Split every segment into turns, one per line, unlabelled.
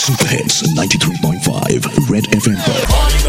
Super hits 93.5 red FM पर।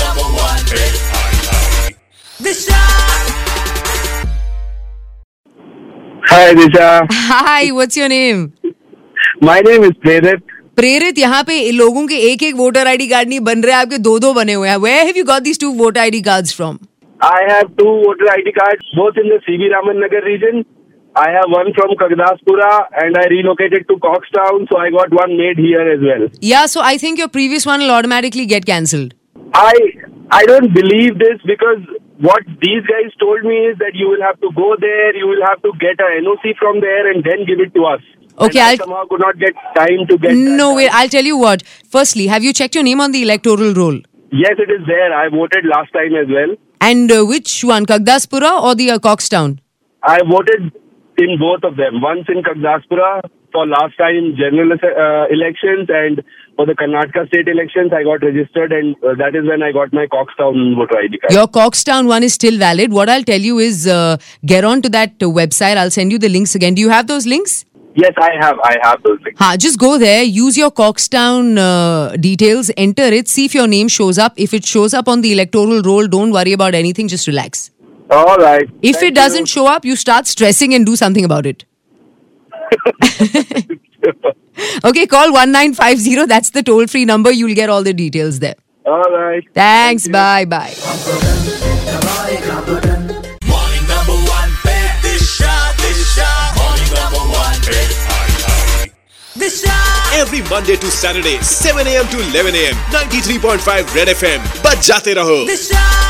Hi Disha.
Hi, what's your name?
My name is Prerit.
प्रेरित, यहाँ पे लोगों के एक एक वोटर आईडी कार्ड नहीं बन रहे, आपके दो दो बने हुए हैं. Where have you got these two voter ID cards from?
I have two voter ID cards, both in the C.V. Raman Nagar region. I have one from Kagdaspura and I relocated to Coxtown, so I got one made here as well.
Yeah, so I think your previous one will automatically get cancelled.
I don't believe this because what these guys told me is that you will have to go there, you will have to get a NOC from there and then give it to us.
Okay,
and I somehow could not get time to get that
No,
done.
wait, I'll tell you what. Firstly, have you checked your name on the electoral roll?
Yes, it is there. I voted last time as well.
And which one, Kagdaspura or the Coxtown?
I voted in both of them. Once in Kagdaspura for last time general elections, and for the Karnataka state elections I got registered, and that is when I got my Coxtown voter ID card.
Your Coxtown one is still valid. What I'll tell you is get on to that website. I'll send you the links again. Do you have those links?
Yes, I have those things.
Just go there, use your Coxtown details, enter it, see if your name shows up. If it shows up on the electoral roll, don't worry about anything, just relax.
All right.
If it doesn't show up, you start stressing and do something about it. Okay, call 1950. That's the toll-free number. You'll get all the details there.
All right.
Thanks. Bye.
Morning number one पे दिशा Morning number one पे दिशा. Every Monday to Saturday 7 a.m. to 11 a.m. 93.5 Red FM बज जाते रहो.